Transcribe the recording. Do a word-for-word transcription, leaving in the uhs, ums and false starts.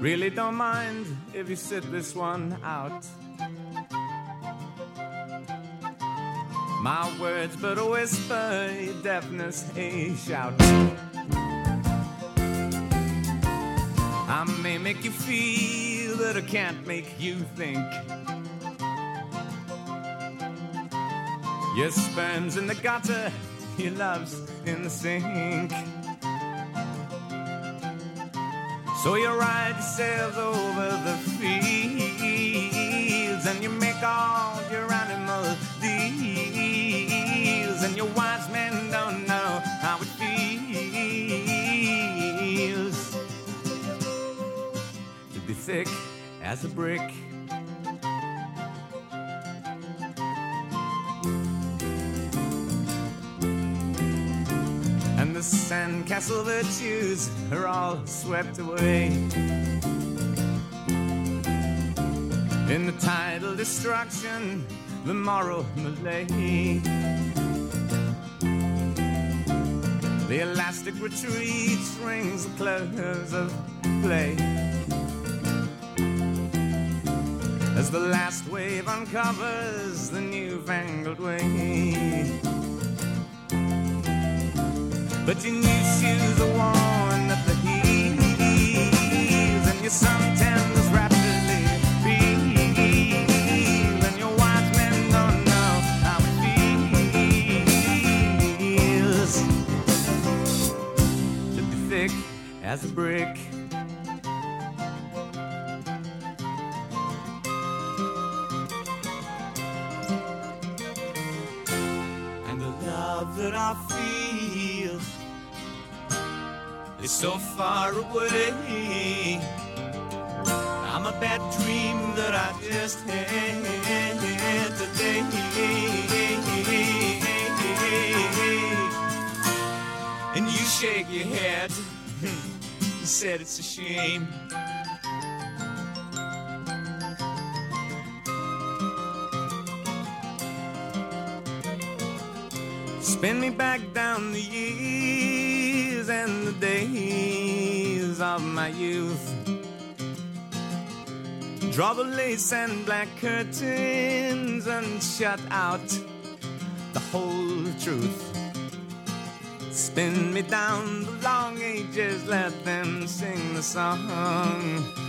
Really don't mind if you sit this one out. My words but a whisper, your deafness a shout. I may make you feel, but I can't make you think. Your sperm's in the gutter, your love's in the sink. So you ride yourselves over the fields, and you make all your animal deals, and your wise men don't know how it feels to be thick as a brick. And the sandcastle virtues are all swept away in the tidal destruction, the moral malaise. The elastic retreat rings the close of play as the last wave uncovers the newfangled way. But your new shoes are worn at the heels, and your suntans rapidly peel, and your wise men don't know how it feels to be thick as a brick. And the love that I feel is so far away. I'm a bad dream that I just had today. And you shake your head, you said it's a shame. Spin me back down the years and the days of my youth. Draw the lace and black curtains and shut out the whole truth. Spin me down the long ages, let them sing the song.